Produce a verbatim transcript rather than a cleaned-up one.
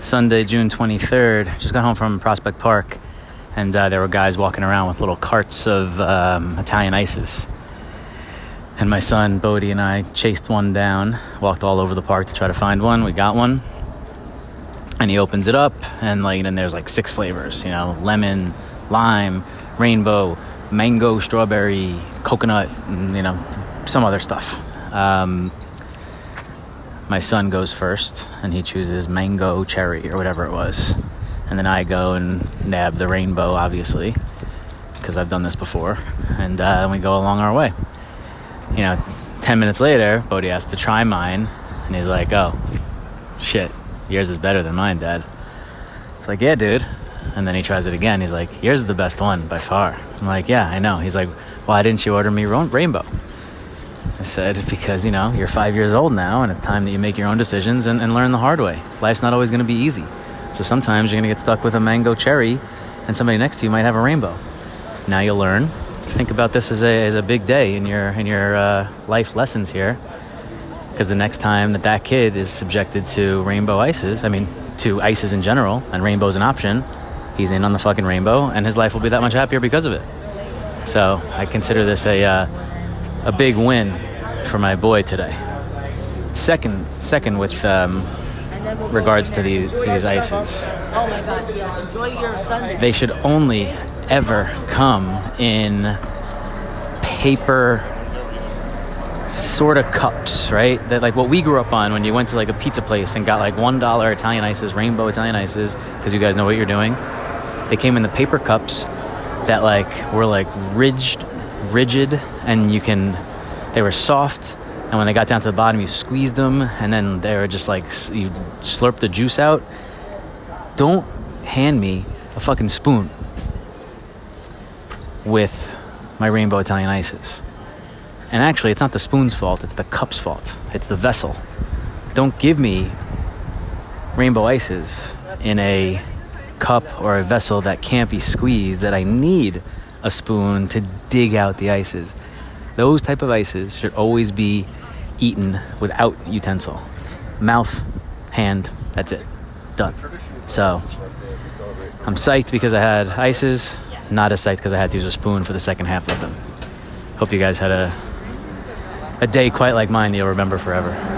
Sunday, June twenty-third. Just got home from Prospect Park, and uh, there were guys walking around with little carts of um, Italian ices. And my son, Bodie, and I chased one down, walked all over the park to try to find one. We got one. And he opens it up, and like, and there's like six flavors, you know, lemon, lime, rainbow, mango, strawberry, coconut, and, you know, some other stuff. Um, my son goes first, and he chooses mango cherry or whatever it was. And then I go and nab the rainbow, obviously, because I've done this before. And uh, we go along our way. You know, ten minutes later, Bodie asks to try mine, and he's like, oh, shit, yours is better than mine, Dad. It's like, yeah, dude. And then he tries it again. He's like, yours is the best one by far. I'm like, yeah, I know. He's like, why didn't you order me rainbow? I said, because, you know, you're five years old now, and it's time that you make your own decisions and, and learn the hard way. Life's not always going to be easy. So sometimes you're going to get stuck with a mango cherry, and somebody next to you might have a rainbow. Now you'll learn. Think about this as a as a big day in your in your uh, life lessons here, because the next time that that kid is subjected to rainbow ices, I mean, to ices in general, and rainbow's an option, he's in on the fucking rainbow, and his life will be that much happier because of it. So I consider this a uh, a big win for my boy today. Second, second with um, regards to these these ices. Oh my gosh, yeah, enjoy your Sunday. They should only ever come in paper sort of cups, right? That like what we grew up on when you went to like a pizza place and got like one dollar Italian ices, rainbow Italian ices, because you guys know what you're doing. They came in the paper cups that like were like ridged, rigid, and you can, they were soft, and when they got down to the bottom, you squeezed them, and then they were just like, you slurp the juice out. Don't hand me a fucking spoon with my rainbow Italian ices. And actually, it's not the spoon's fault, it's the cup's fault. It's the vessel. Don't give me rainbow ices in a cup or a vessel that can't be squeezed, that I need a spoon to dig out the ices. Those type of ices should always be eaten without utensil. Mouth, hand, that's it. Done. So, I'm psyched because I had ices. Not as psyched because I had to use a spoon for the second half of them. Hope you guys had a a day quite like mine that you'll remember forever.